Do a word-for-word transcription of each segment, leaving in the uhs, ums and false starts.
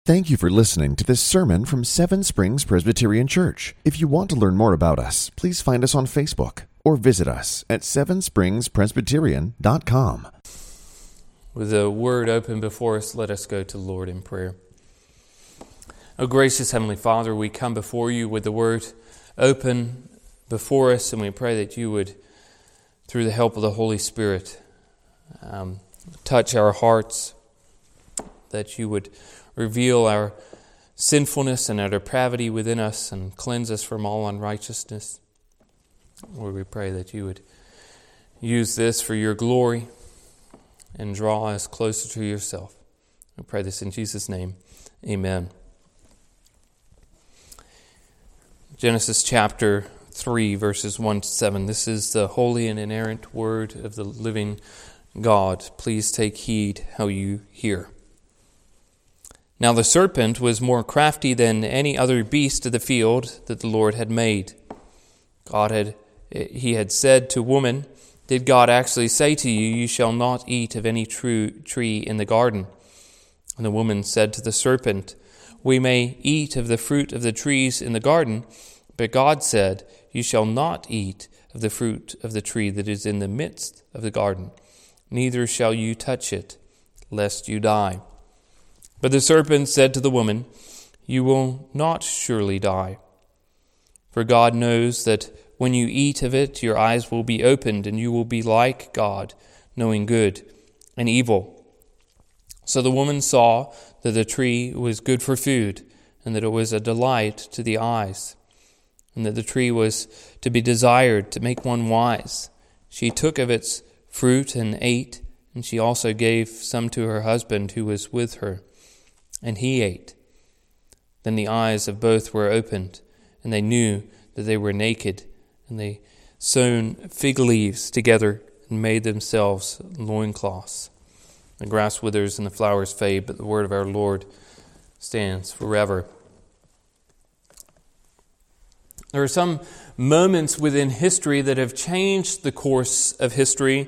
Thank you for listening to this sermon from Seven Springs Presbyterian Church. If you want to learn more about us, please find us on Facebook or visit us at seven springs presbyterian dot com. With the word open before us, let us go to the Lord in prayer. O gracious Heavenly Father, we come before you with the word open before us, and we pray that you would, through the help of the Holy Spirit, um, touch our hearts, that you would reveal our sinfulness and our depravity within us and cleanse us from all unrighteousness. Lord, we pray that you would use this for your glory and draw us closer to yourself. We pray this in Jesus' name. Amen. Genesis chapter three, verses one to seven. This is the holy and inerrant word of the living God. Please take heed how you hear. Now the serpent was more crafty than any other beast of the field that the Lord had made. God had, he had said to woman, "Did God actually say to you, 'You shall not eat of any true tree in the garden'?" And the woman said to the serpent, "We may eat of the fruit of the trees in the garden, but God said, 'You shall not eat of the fruit of the tree that is in the midst of the garden, neither shall you touch it, lest you die.' But the serpent said to the woman, 'You will not surely die. For God knows that when you eat of it, your eyes will be opened, and you will be like God, knowing good and evil.' So the woman saw that the tree was good for food, and that it was a delight to the eyes, and that the tree was to be desired to make one wise. She took of its fruit and ate, and she also gave some to her husband who was with her, and he ate. Then the eyes of both were opened, and they knew that they were naked, and they sewn fig leaves together and made themselves loincloths. The grass withers and the flowers fade, but the word of our Lord stands forever." There are some moments within history that have changed the course of history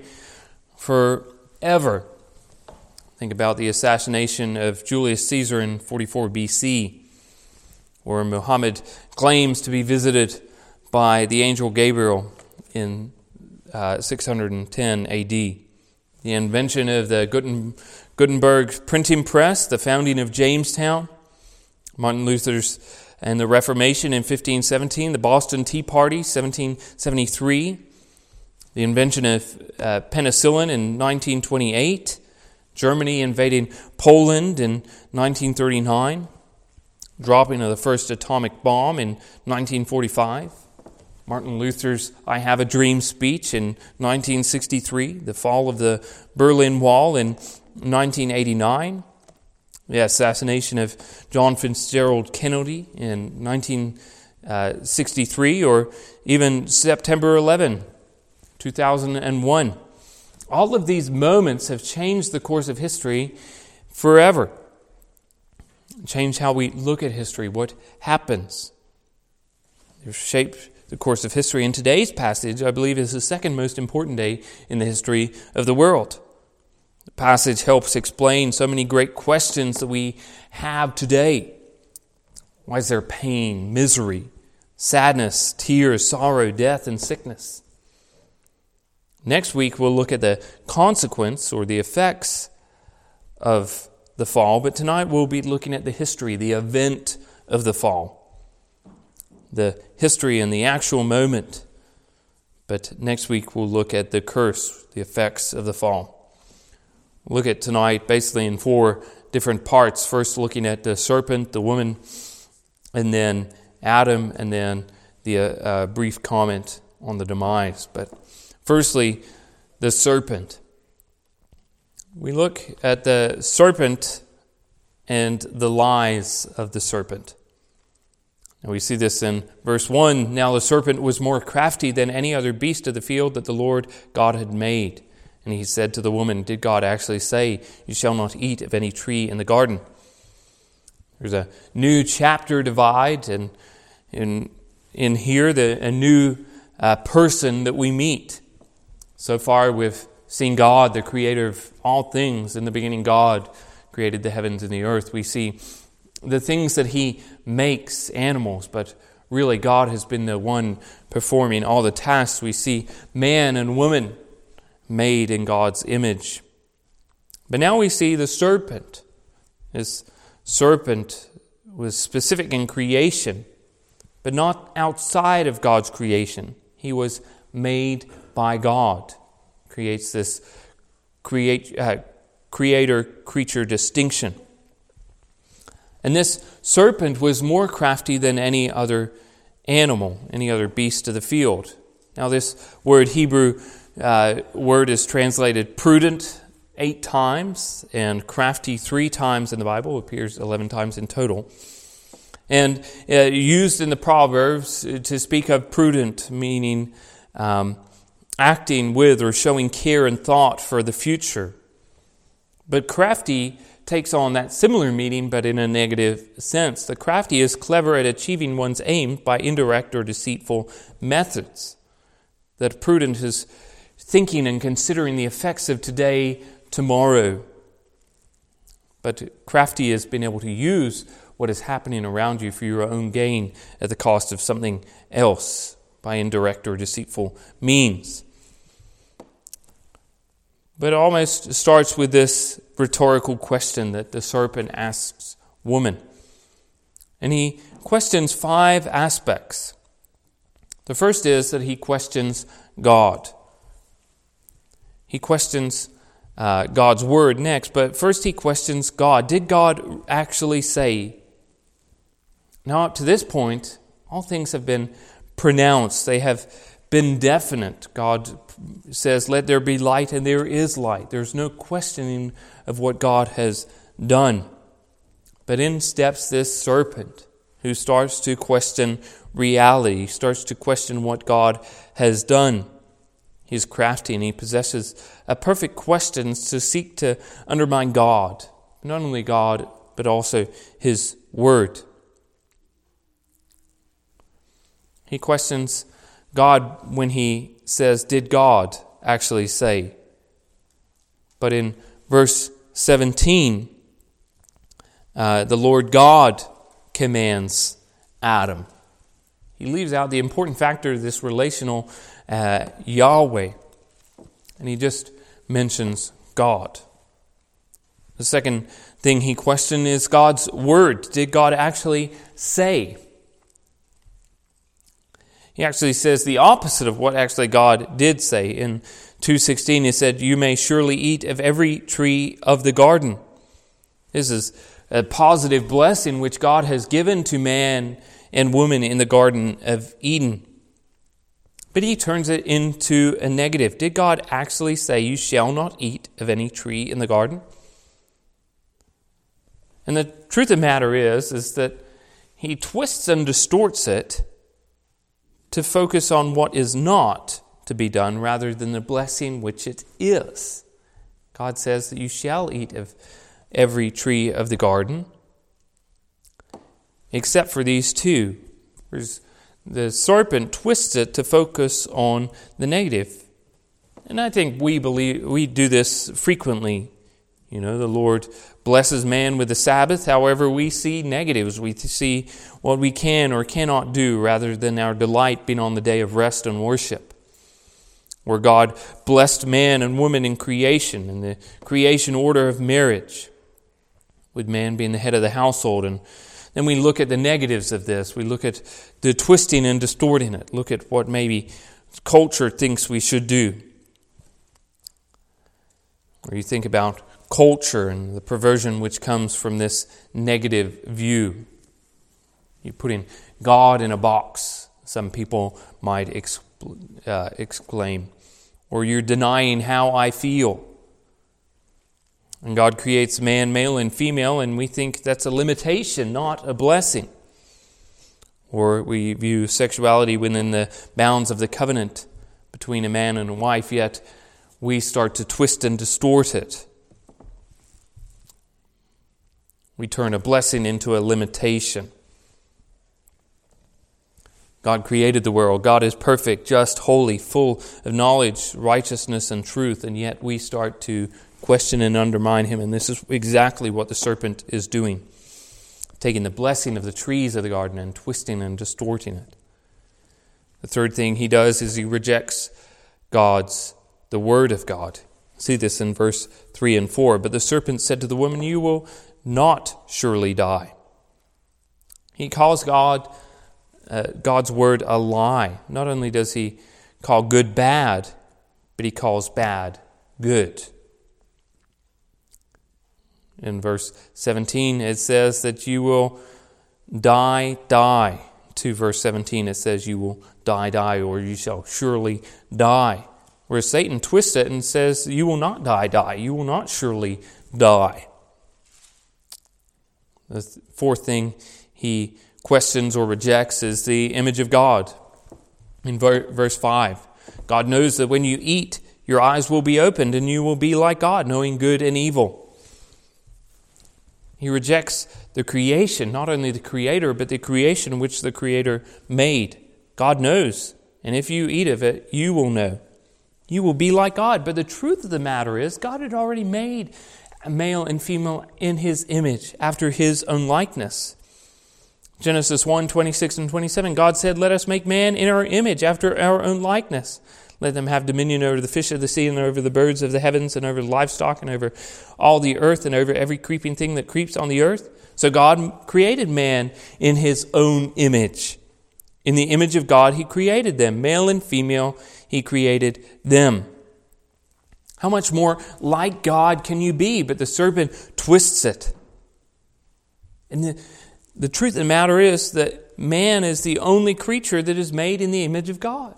forever. Think about the assassination of Julius Caesar in forty-four B C, or Muhammad claims to be visited by the angel Gabriel in uh, six hundred ten A D. The invention of the Guten, Gutenberg printing press, the founding of Jamestown, Martin Luther's and the Reformation in fifteen seventeen, the Boston Tea Party, seventeen seventy-three, the invention of uh, penicillin in nineteen twenty-eight, Germany invading Poland in nineteen thirty-nine, dropping of the first atomic bomb in nineteen forty-five, Martin Luther's I Have a Dream speech in nineteen sixty-three, the fall of the Berlin Wall in nineteen eighty-nine, the assassination of John Fitzgerald Kennedy in nineteen sixty-three, or even September eleventh, two thousand one. All of these moments have changed the course of history forever. Changed how we look at history, what happens. They've shaped the course of history. And today's passage, I believe, is the second most important day in the history of the world. The passage helps explain so many great questions that we have today. Why is there pain, misery, sadness, tears, sorrow, death, and sickness? Next week, we'll look at the consequence or the effects of the fall. But tonight, we'll be looking at the history, the event of the fall. The history and the actual moment. But next week, we'll look at the curse, the effects of the fall. We'll look at tonight basically in four different parts. First, looking at the serpent, the woman, and then Adam, and then the uh, uh, brief comment on the demise. But firstly, the serpent. We look at the serpent and the lies of the serpent. And we see this in verse one. Now the serpent was more crafty than any other beast of the field that the Lord God had made. And he said to the woman, "Did God actually say, 'You shall not eat of any tree in the garden'?" There's a new chapter divide, and in in here, the, a new uh, person that we meet. So far, we've seen God, the creator of all things. In the beginning, God created the heavens and the earth. We see the things that he makes, animals, but really God has been the one performing all the tasks. We see man and woman made in God's image. But now we see the serpent. This serpent was specific in creation, but not outside of God's creation. He was made by God. Creates this create, uh, creator-creature distinction. And this serpent was more crafty than any other animal, any other beast of the field. Now this word, Hebrew uh, word, is translated prudent eight times and crafty three times in the Bible. It appears eleven times in total. And uh, used in the Proverbs to speak of prudent, meaning um, acting with or showing care and thought for the future. But crafty takes on that similar meaning, but in a negative sense. The crafty is clever at achieving one's aim by indirect or deceitful methods. That prudent is thinking and considering the effects of today, tomorrow. But crafty is being able to use what is happening around you for your own gain at the cost of something else by indirect or deceitful means. But it almost starts with this rhetorical question that the serpent asks woman. And he questions five aspects. The first is that he questions God. He questions uh, God's word next, but first he questions God. Did God actually say? Now up to this point, all things have been pronounced. They have been definite. God says, let there be light, and there is light. There's no questioning of what God has done. But in steps this serpent who starts to question reality, starts to question what God has done. He's crafty and he possesses a perfect questions to seek to undermine God. Not only God, but also His Word. He questions God when he says, did God actually say? But in verse seventeen, uh, the Lord God commands Adam. He leaves out the important factor of this relational uh, Yahweh, and he just mentions God. The second thing he questioned is God's word. Did God actually say? He actually says the opposite of what actually God did say. In two sixteen, he said, you may surely eat of every tree of the garden. This is a positive blessing which God has given to man and woman in the Garden of Eden. But he turns it into a negative. Did God actually say, you shall not eat of any tree in the garden? And the truth of the matter is, is that he twists and distorts it to focus on what is not to be done rather than the blessing which it is. God says that you shall eat of every tree of the garden, except for these two. The serpent twists it to focus on the negative. And I think we believe we do this frequently. You know, the Lord blesses man with the Sabbath. However, we see negatives. We see what we can or cannot do rather than our delight being on the day of rest and worship. Where God blessed man and woman in creation, in the creation order of marriage, with man being the head of the household. And then we look at the negatives of this. We look at the twisting and distorting it. Look at what maybe culture thinks we should do. Or you think about culture and the perversion which comes from this negative view. You're putting God in a box, some people might excl- uh, exclaim. Or you're denying how I feel. And God creates man, male and female, and we think that's a limitation, not a blessing. Or we view sexuality within the bounds of the covenant between a man and a wife, yet we start to twist and distort it. We turn a blessing into a limitation. God created the world. God is perfect, just, holy, full of knowledge, righteousness, and truth, and yet we start to question and undermine Him, and this is exactly what the serpent is doing. taking the blessing of the trees of the garden and twisting and distorting it. The third thing he does is he rejects God's, the word of God. See this in verse three and four. But the serpent said to the woman, you will not surely die. He calls God, uh, God's word a lie. Not only does he call good bad, but he calls bad good. In verse seventeen, it says that you will die, die. To verse seventeen, it says you will die, die, or you shall surely die. Whereas Satan twists it and says you will not die, die. You will not surely die. The fourth thing he questions or rejects is the image of God. In verse five, God knows that when you eat, your eyes will be opened and you will be like God, knowing good and evil. He rejects the creation, not only the Creator, but the creation which the Creator made. God knows, and if you eat of it, you will know. You will be like God. But the truth of the matter is, God had already made a male and female in His image, after His own likeness. Genesis one, twenty-six and twenty-seven, God said, let us make man in our image, after our own likeness. Let them have dominion over the fish of the sea and over the birds of the heavens and over the livestock and over all the earth and over every creeping thing that creeps on the earth. So God created man in His own image. In the image of God, He created them. Male and female, He created them. How much more like God can you be? But the serpent twists it. And the, the truth of the matter is that man is the only creature that is made in the image of God.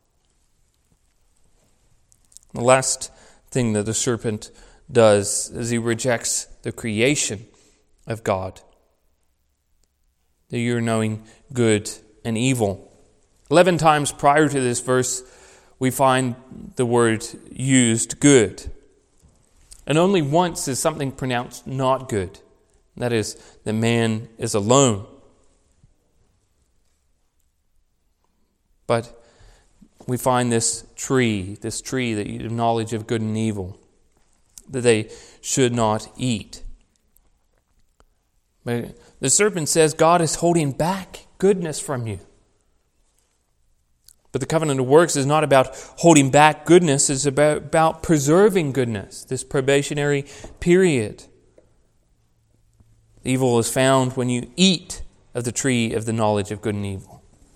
The last thing that the serpent does is he rejects the creation of God. That you're knowing good and evil. Eleven times prior to this verse, we find the word used good. And only once is something pronounced not good. That is, the man is alone. But we find this tree, this tree that you have knowledge of good and evil, that they should not eat. But the serpent says God is holding back goodness from you. But the covenant of works is not about holding back goodness, it's about, about preserving goodness, this probationary period. Evil is found when you eat of the tree of the knowledge of good and evil.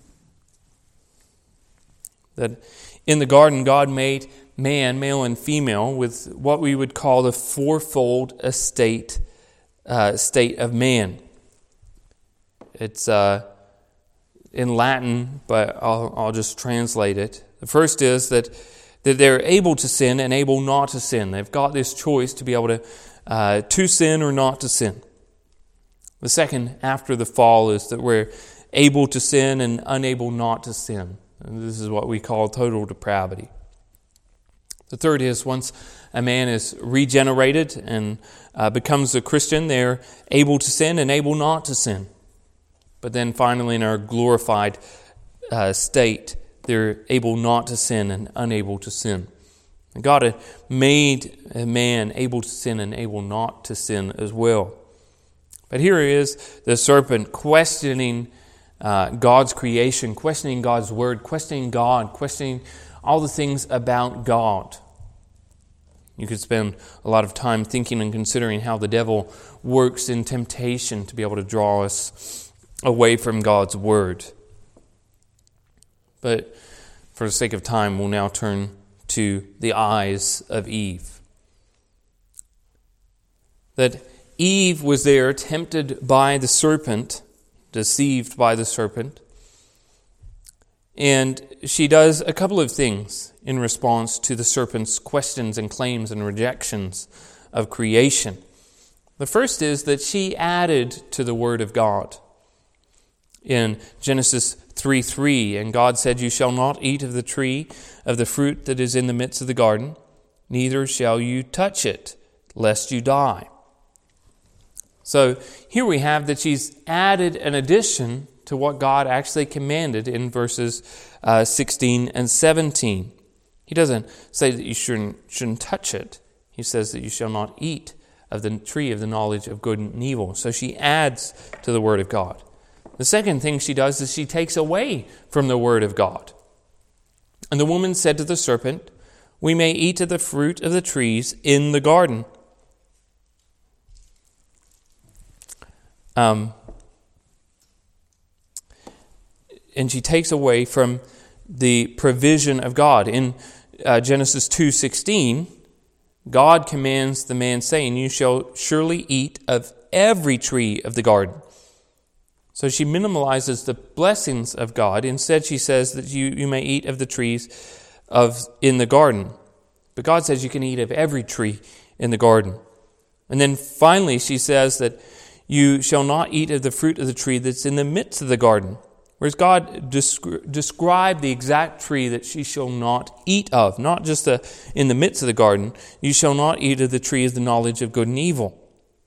That in the garden, God made man, male and female, with what we would call the fourfold estate, uh, state of man. It's uh, in Latin, but I'll, I'll just translate it. The first is that, that they're able to sin and able not to sin. They've got this choice to be able to, uh, to sin or not to sin. The second, after the fall, is that we're able to sin and unable not to sin. And this is what we call total depravity. The third is once a man is regenerated and uh, becomes a Christian, they're able to sin and able not to sin. But then finally in our glorified uh, state, they're able not to sin and unable to sin. And God had made a man able to sin and able not to sin as well. But here is the serpent questioning Uh, God's creation, questioning God's word, questioning God, questioning all the things about God. You could spend a lot of time thinking and considering how the devil works in temptation to be able to draw us away from God's word. But for the sake of time, we'll now turn to the eyes of Eve. That Eve was there tempted by the serpent, deceived by the serpent. And she does a couple of things in response to the serpent's questions and claims and rejections of creation. The first is that she added to the word of God. In Genesis three three, and God said, you shall not eat of the tree of the fruit that is in the midst of the garden, neither shall you touch it, lest you die. So here we have that she's added an addition to what God actually commanded in verses uh, sixteen and seventeen. He doesn't say that you shouldn't, shouldn't touch it. He says that you shall not eat of the tree of the knowledge of good and evil. So she adds to the Word of God. The second thing she does is she takes away from the Word of God. And the woman said to the serpent, "We may eat of the fruit of the trees in the garden." Um, and she takes away from the provision of God. In uh, Genesis two sixteen, God commands the man, saying, "You shall surely eat of every tree of the garden." So she minimalizes the blessings of God. Instead, she says that you, you may eat of the trees of in the garden. But God says you can eat of every tree in the garden. And then finally, she says that you shall not eat of the fruit of the tree that's in the midst of the garden. Whereas God descri- described the exact tree that she shall not eat of, not just the, in the midst of the garden. You shall not eat of the tree of the knowledge of good and evil,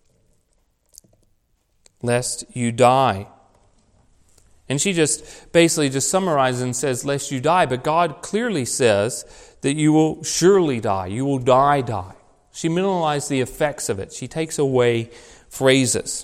lest you die. And she just basically just summarizes and says, lest you die. But God clearly says that you will surely die. You will die, die. She minimalizes the effects of it. She takes away phrases.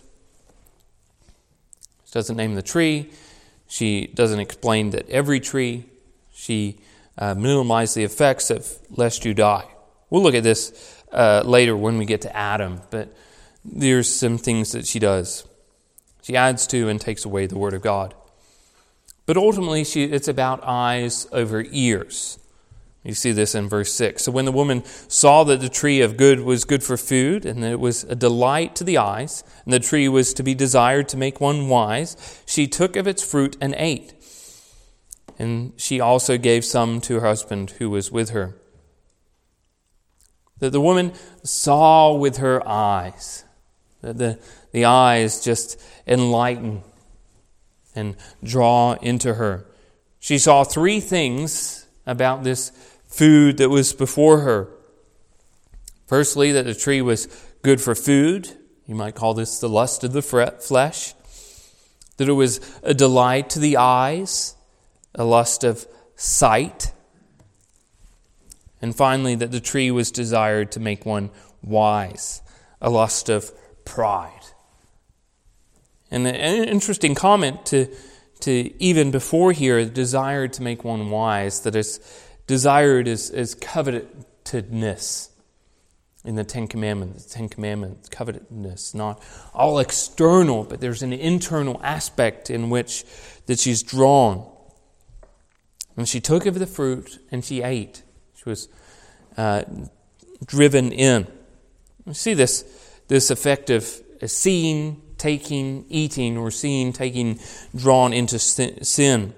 She doesn't name the tree. She doesn't explain that every tree. She uh, minimizes the effects of lest you die. We'll look at this uh, later when we get to Adam. But there's some things that she does. She adds to and takes away the Word of God. But ultimately, she, it's about eyes over ears. You see this in verse six. So when the woman saw that the tree of good was good for food, and that it was a delight to the eyes, and the tree was to be desired to make one wise, she took of its fruit and ate. And she also gave some to her husband who was with her. That the woman saw with her eyes. That the, the eyes just enlighten and draw into her. She saw three things about this food that was before her. Firstly, that the tree was good for food. You might call this the lust of the flesh. That it was a delight to the eyes, a lust of sight. And finally, that the tree was desired to make one wise, a lust of pride. And an interesting comment to, to even before here, desired to make one wise, that is desired is, is covetedness in the Ten Commandments. The Ten Commandments, covetedness, not all external, but there's an internal aspect in which that she's drawn. And she took of the fruit and she ate. She was uh, driven in. You see this, this effect of seeing, taking, eating, or seeing, taking, drawn into sin.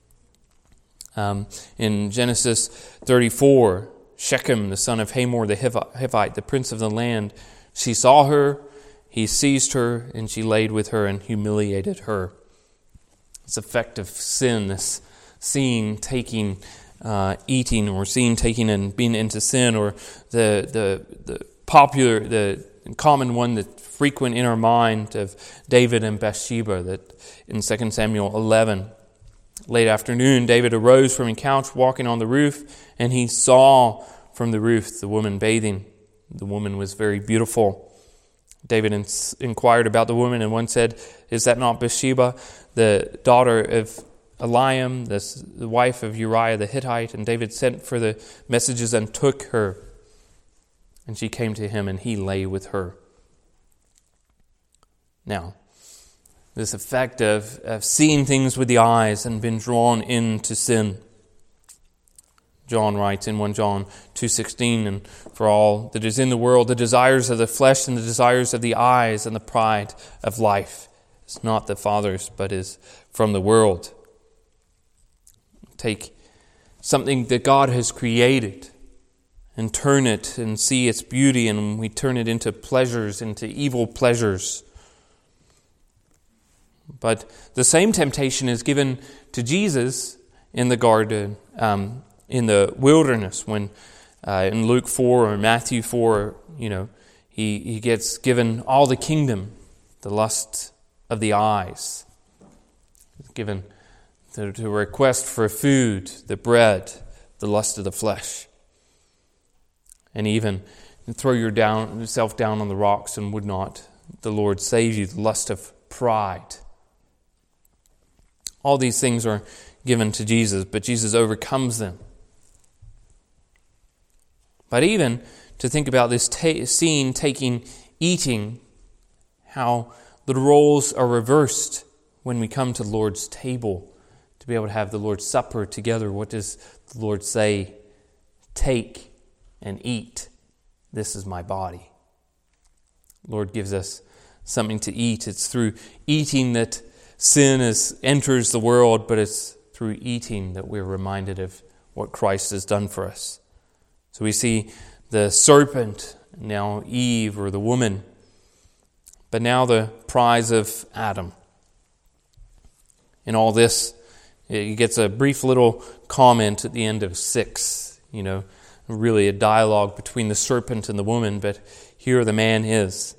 Um, in Genesis thirty-four, Shechem, the son of Hamor the Hivite, the prince of the land, she saw her, he seized her, and she laid with her and humiliated her. This effect of sin, this seeing, taking, uh, eating, or seeing, taking, and being into sin, or the the the popular, the common one that frequent in our mind of David and Bathsheba, that in Second Samuel eleven, late afternoon, David arose from his couch walking on the roof, and he saw from the roof the woman bathing. The woman was very beautiful. David inquired about the woman, and one said, "Is that not Bathsheba, the daughter of Eliam, the wife of Uriah the Hittite?" And David sent for the messages and took her. And she came to him, and he lay with her. Now, this effect of, of seeing things with the eyes and being drawn into sin. John writes in First John two sixteen, "And for all that is in the world, the desires of the flesh and the desires of the eyes and the pride of life is not the Father's, but is from the world." Take something that God has created and turn it and see its beauty, and we turn it into pleasures, into evil pleasures. But the same temptation is given to Jesus in the garden, um, in the wilderness, when uh, in Luke four or Matthew four, you know, he, he gets given all the kingdom, the lust of the eyes. He's given the, the request for food, the bread, the lust of the flesh. And even and throw your down, yourself down on the rocks, and would not the Lord save you? The lust of pride. All these things are given to Jesus, but Jesus overcomes them. But even to think about this ta- scene taking eating, how the roles are reversed when we come to the Lord's table to be able to have the Lord's Supper together. What does the Lord say? Take and eat. This is my body. The Lord gives us something to eat. It's through eating that sin is, enters the world, but it's through eating that we're reminded of what Christ has done for us. So we see the serpent, now Eve or the woman, but now the prize of Adam. In all this, he gets a brief little comment at the end of six, you know, really a dialogue between the serpent and the woman, but here the man is.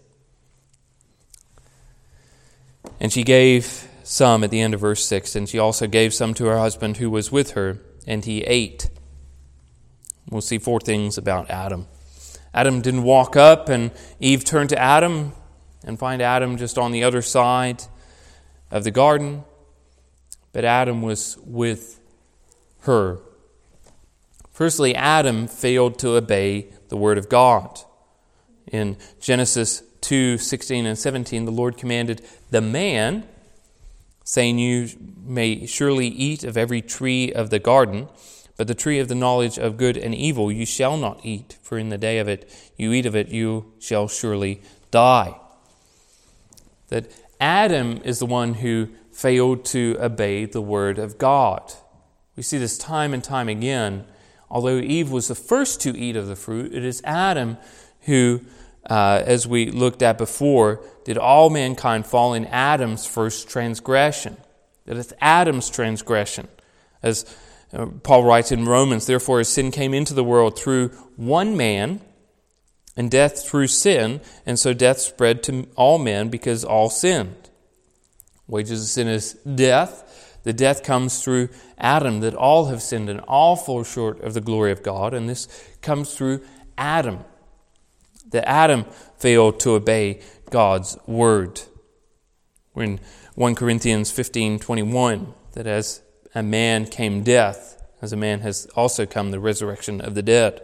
And she gave some at the end of verse six, and she also gave some to her husband who was with her, and he ate. We'll see four things about Adam. Adam didn't walk up, and Eve turned to Adam and find Adam just on the other side of the garden. But Adam was with her. Firstly, Adam failed to obey the word of God. In Genesis two sixteen and seventeen, the Lord commanded the man, saying, "You may surely eat of every tree of the garden, but the tree of the knowledge of good and evil you shall not eat, for in the day of it you eat of it, you shall surely die." That Adam is the one who failed to obey the word of God. We see this time and time again. Although Eve was the first to eat of the fruit, it is Adam who, uh, as we looked at before, did all mankind fall in Adam's first transgression. That it's Adam's transgression. As uh, Paul writes in Romans, "Therefore as sin came into the world through one man, and death through sin, and so death spread to all men because all sinned." Wages of sin is death. The death comes through Adam, that all have sinned and all fall short of the glory of God. And this comes through Adam. That Adam failed to obey God's word. We're in First Corinthians fifteen twenty-one, that as a man came death, as a man has also come the resurrection of the dead.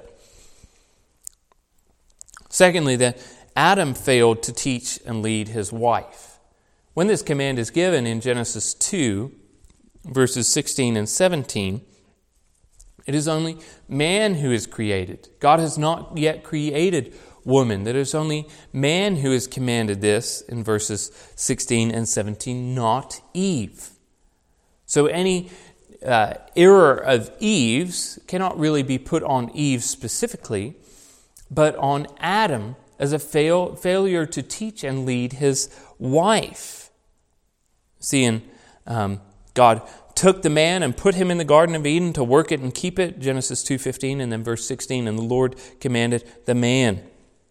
Secondly, that Adam failed to teach and lead his wife. When this command is given in Genesis two, verses sixteen and seventeen, it is only man who is created. God has not yet created woman. That it is only man who is commanded this in verses sixteen and seventeen, not Eve. So any uh, error of Eve's cannot really be put on Eve specifically, but on Adam as a fail, failure to teach and lead his wife. See, in um, God took the man and put him in the Garden of Eden to work it and keep it, Genesis two fifteen, and then verse sixteen, and the Lord commanded the man.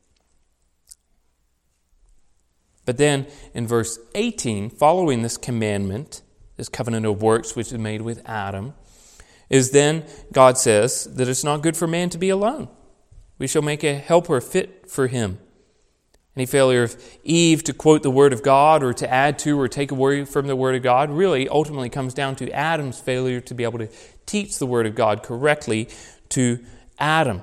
But then in verse eighteen, following this commandment, this covenant of works which is made with Adam, is then God says that it's not good for man to be alone. We shall make a helper fit for him. Any failure of Eve to quote the Word of God or to add to or take away from the Word of God really ultimately comes down to Adam's failure to be able to teach the Word of God correctly to Adam.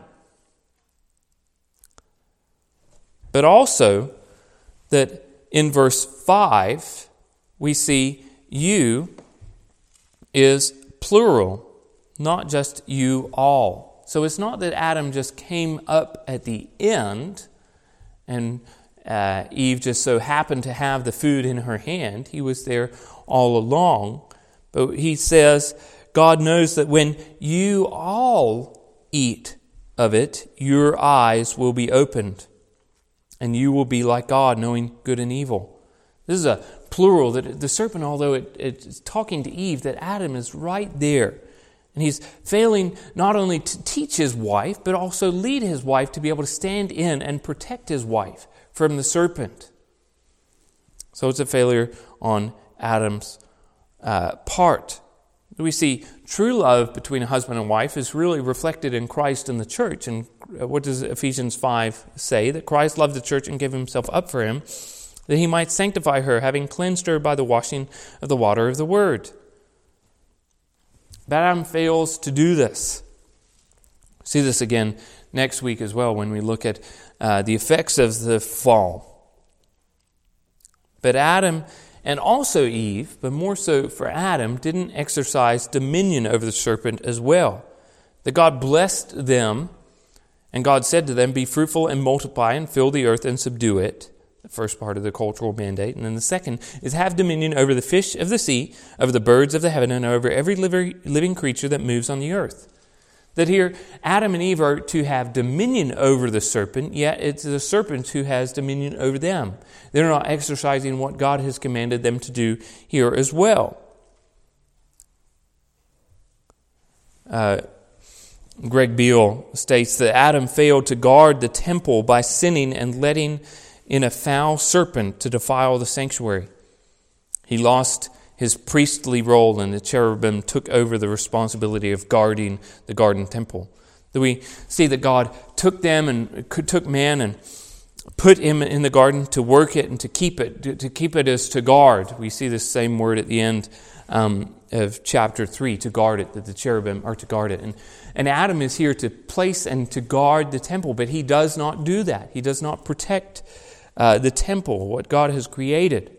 But also that in verse five, we see you is plural, not just you all. So it's not that Adam just came up at the end and uh, Eve just so happened to have the food in her hand. He was there all along. But he says, God knows that when you all eat of it, your eyes will be opened, and you will be like God, knowing good and evil. This is a plural, that the serpent, although it, it's talking to Eve, that Adam is right there. And he's failing not only to teach his wife, but also lead his wife to be able to stand in and protect his wife from the serpent. So it's a failure on Adam's uh, part. We see true love between a husband and wife is really reflected in Christ and the church. And what does Ephesians five say? That Christ loved the church and gave himself up for him, that he might sanctify her, having cleansed her by the washing of the water of the word. But Adam fails to do this. See this again next week as well when we look at uh, the effects of the fall. But Adam and also Eve, but more so for Adam, didn't exercise dominion over the serpent as well. That God blessed them, and God said to them, "Be fruitful and multiply and fill the earth and subdue it." The first part of the cultural mandate. And then the second is have dominion over the fish of the sea, over the birds of the heaven, and over every living creature that moves on the earth. That here, Adam and Eve are to have dominion over the serpent, yet it's the serpent who has dominion over them. They're not exercising what God has commanded them to do here as well. Uh, Greg Beale states that Adam failed to guard the temple by sinning and letting in a foul serpent to defile the sanctuary. He lost his priestly role, and the cherubim took over the responsibility of guarding the garden temple. That we see that God took them and took man and put him in the garden to work it and to keep it. To, to keep it as to guard. We see this same word at the end um, of chapter three, to guard it, that the cherubim are to guard it. And, and Adam is here to place and to guard the temple, but he does not do that. He does not protect uh, the temple, what God has created.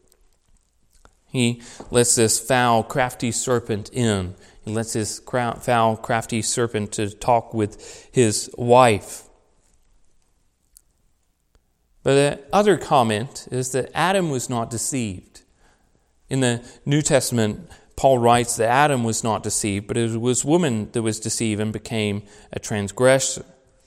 He lets this foul, crafty serpent in. He lets this foul, crafty serpent to talk with his wife. But the other comment is that Adam was not deceived. In the New Testament, Paul writes that Adam was not deceived, but it was woman that was deceived and became a transgressor.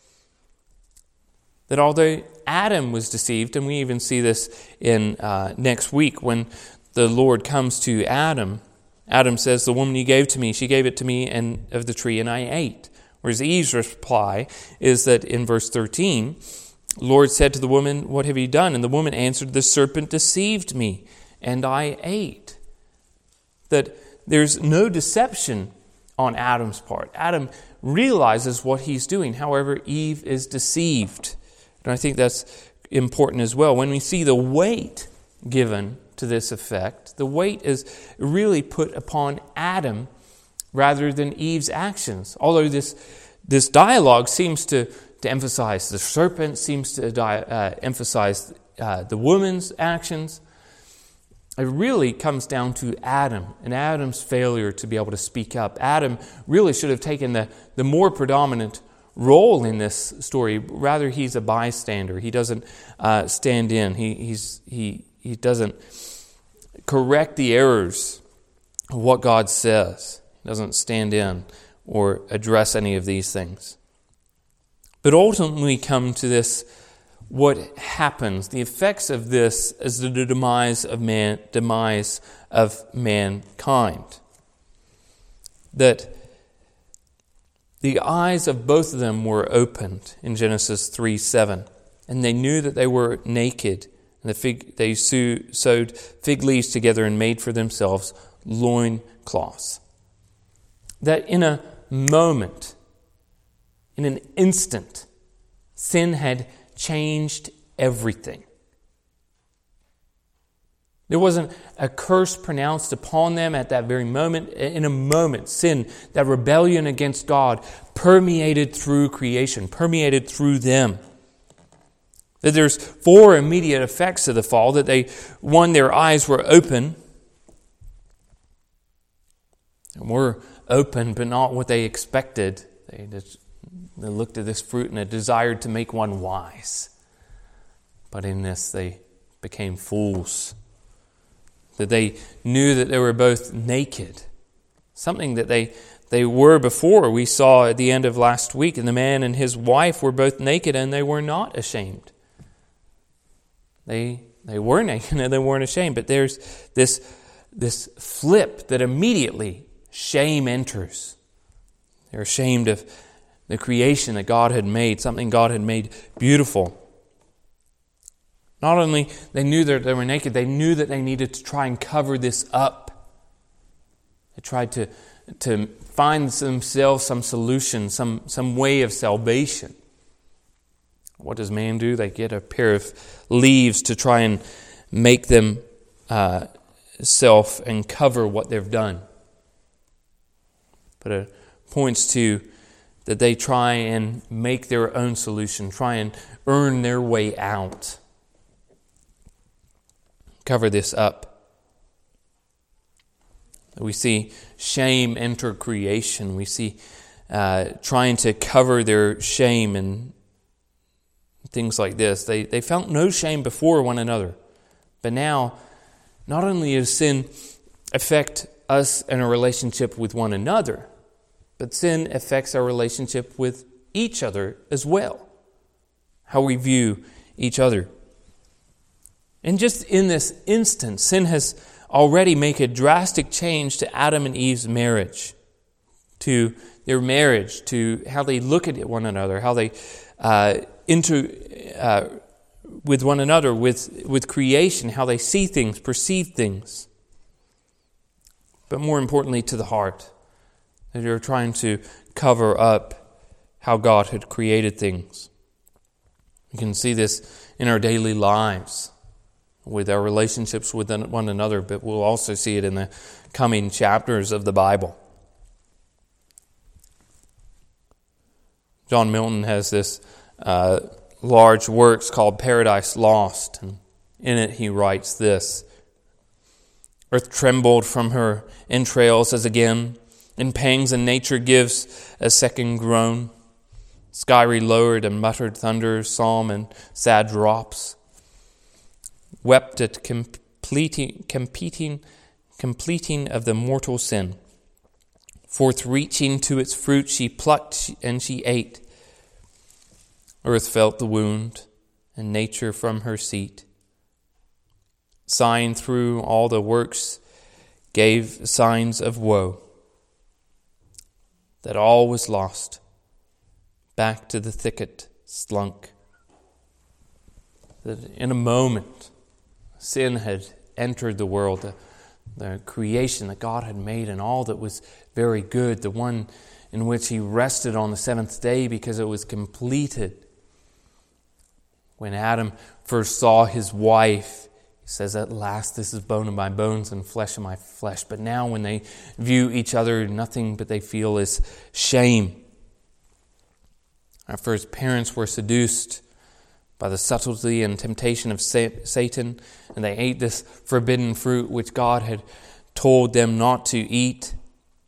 That although Adam was deceived, and we even see this in uh, next week when the Lord comes to Adam. Adam says, "The woman you gave to me, she gave it to me and of the tree, and I ate." Whereas Eve's reply is that in verse thirteen, the Lord said to the woman, "What have you done?" And the woman answered, "The serpent deceived me, and I ate." That there's no deception on Adam's part. Adam realizes what he's doing. However, Eve is deceived. And I think that's important as well. When we see the weight given to this effect, the weight is really put upon Adam rather than Eve's actions. Although this this dialogue seems to, to emphasize the serpent, seems to di- uh, emphasize uh, the woman's actions, it really comes down to Adam and Adam's failure to be able to speak up. Adam really should have taken the, the more predominant role in this story. Rather, he's a bystander. He doesn't uh, stand in. He he's he he doesn't correct the errors of what God says. He doesn't stand in or address any of these things. But ultimately we come to this, what happens, the effects of this is the demise of man, demise of mankind. That the eyes of both of them were opened in Genesis three seven, and they knew that they were naked. And the fig, they sewed fig leaves together and made for themselves loin cloths. That in a moment, in an instant, sin had changed everything. There wasn't a curse pronounced upon them at that very moment. In a moment, sin, that rebellion against God, permeated through creation, permeated through them. That there's four immediate effects of the fall. That they, one, their eyes were open. And were open, but not what they expected. They just they looked at this fruit and they desired to make one wise. But in this, they became fools. That they knew that they were both naked. Something that they they were before. We saw at the end of last week, and the man and his wife were both naked and they were not ashamed. They they were naked and they weren't ashamed. But there's this, this flip that immediately shame enters. They're ashamed of the creation that God had made, something God had made beautiful. Not only they knew that they were naked, they knew that they needed to try and cover this up. They tried to, to find themselves some solution, some, some way of salvation. What does man do? They get a pair of leaves to try and make them uh, self and cover what they've done. But it points to that they try and make their own solution, try and earn their way out. Cover this up. We see shame enter creation. We see uh, trying to cover their shame and things like this. They they felt no shame before one another. But now, not only does sin affect us in a relationship with one another, but sin affects our relationship with each other as well. How we view each other. And just in this instant, sin has already made a drastic change to Adam and Eve's marriage, to their marriage, to how they look at one another, how they uh, into uh, with one another, with with creation, how they see things, perceive things. But more importantly, to the heart, that they're trying to cover up how God had created things. We can see this in our daily lives, with our relationships with one another, but we'll also see it in the coming chapters of the Bible. John Milton has this uh, large works called Paradise Lost, and in it he writes this: Earth trembled from her entrails as again, in pangs and nature gives a second groan. Sky relowered and muttered thunder, psalm and sad drops. Wept at completing, competing, completing of the mortal sin. Forth reaching to its fruit, she plucked and she ate. Earth felt the wound, and nature from her seat, sighing through all the works, gave signs of woe. That all was lost, back to the thicket slunk. That in a moment, sin had entered the world, the, the creation that God had made and all that was very good, the one in which he rested on the seventh day because it was completed. When Adam first saw his wife, he says, at last this is bone of my bones and flesh of my flesh. But now when they view each other, nothing but they feel is shame. Our first parents were seduced by the subtlety and temptation of Satan, and they ate this forbidden fruit which God had told them not to eat.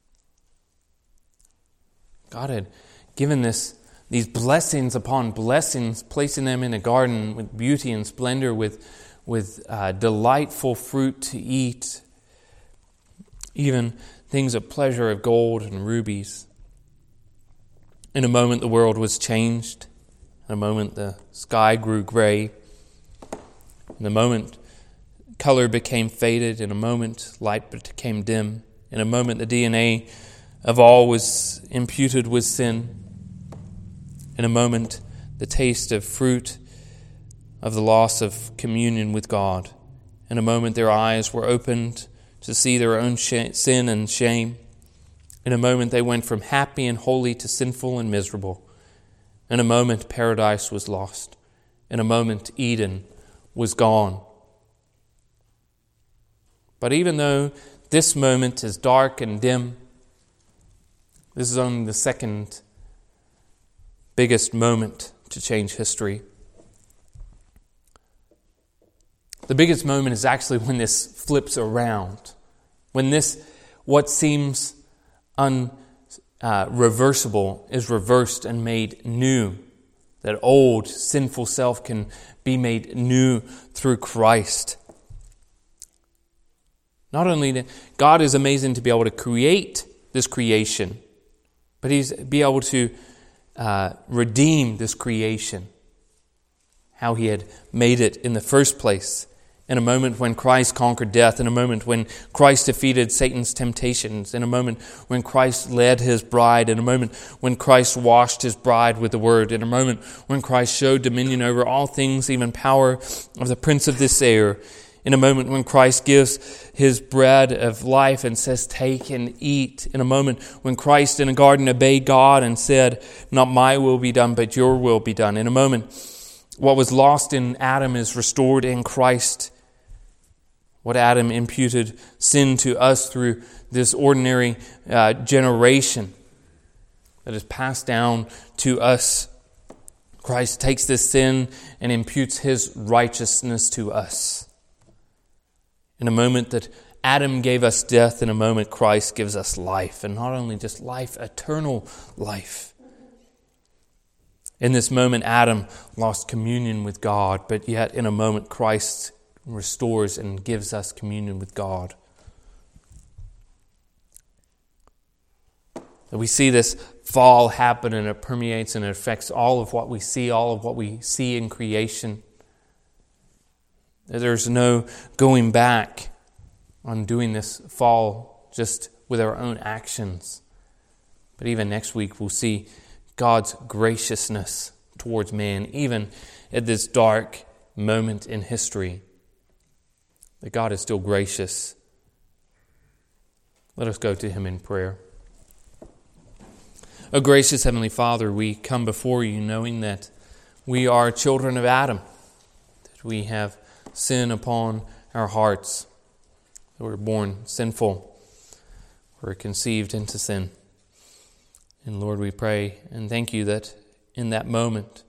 God had given this these blessings upon blessings, placing them in a garden with beauty and splendor, with, with uh, delightful fruit to eat, even things of pleasure of gold and rubies. In a moment the world was changed. In a moment the sky grew gray. In a moment color became faded. In a moment light became dim. In a moment the D N A of all was imputed with sin. In a moment the taste of fruit of the loss of communion with God. In a moment their eyes were opened to see their own sh- sin and shame. In a moment they went from happy and holy to sinful and miserable. In a moment paradise was lost. In a moment Eden was gone. But even though this moment is dark and dim, this is only the second biggest moment to change history. The biggest moment is actually when this flips around. When this, what seems unreversible, uh, is reversed and made new. That old sinful self can be made new through Christ. Not only that, God is amazing to be able to create this creation, but He's be able to uh, redeem this creation. How He had made it in the first place. In a moment when Christ conquered death, in a moment when Christ defeated Satan's temptations, in a moment when Christ led His bride, in a moment when Christ washed His bride with the Word, in a moment when Christ showed dominion over all things, even power of the prince of this air, in a moment when Christ gives His bread of life and says, take and eat, in a moment when Christ in a garden obeyed God and said, not my will be done, but your will be done, in a moment What was lost in Adam is restored in Christ. What Adam imputed sin to us through this ordinary uh, generation that is passed down to us. Christ takes this sin and imputes His righteousness to us. In a moment that Adam gave us death, in a moment Christ gives us life. And not only just life, eternal life. In this moment, Adam lost communion with God, but yet in a moment, Christ restores and gives us communion with God. That we see this fall happen, and it permeates and it affects all of what we see, all of what we see in creation. That there's no going back on doing this fall just with our own actions. But even next week, we'll see God's graciousness towards man, even at this dark moment in history, that God is still gracious. Let us go to Him in prayer. O gracious Heavenly Father, we come before You knowing that we are children of Adam, that we have sin upon our hearts, that we're born sinful, we're conceived into sin. And Lord, we pray and thank You that in that moment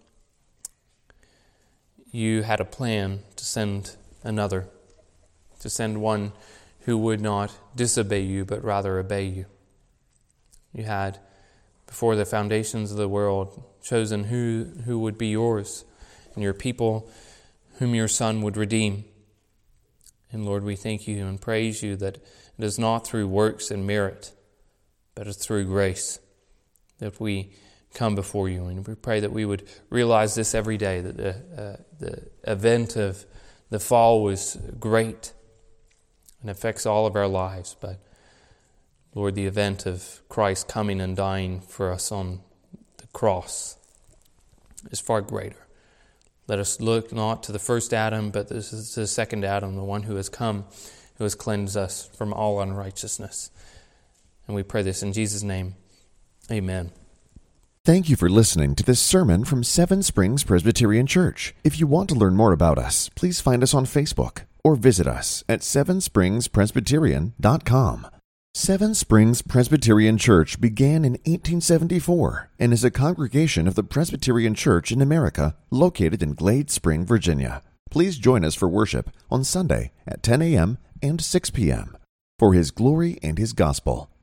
You had a plan to send another, to send one who would not disobey You, but rather obey You. You had, before the foundations of the world, chosen who, who would be Yours and Your people whom Your Son would redeem. And Lord, we thank You and praise You that it is not through works and merit, but it's through grace that we come before You. And we pray that we would realize this every day, that the, uh, the event of the fall was great and affects all of our lives. But Lord, the event of Christ coming and dying for us on the cross is far greater. Let us look not to the first Adam, but this is the second Adam, the one who has come, who has cleansed us from all unrighteousness. And we pray this in Jesus' name. Amen. Thank you for listening to this sermon from Seven Springs Presbyterian Church. If you want to learn more about us, please find us on Facebook or visit us at seven springs presbyterian dot com. Seven Springs Presbyterian Church began in eighteen seventy-four and is a congregation of the Presbyterian Church in America located in Glade Spring, Virginia. Please join us for worship on Sunday at ten a.m. and six p.m. for His glory and His gospel.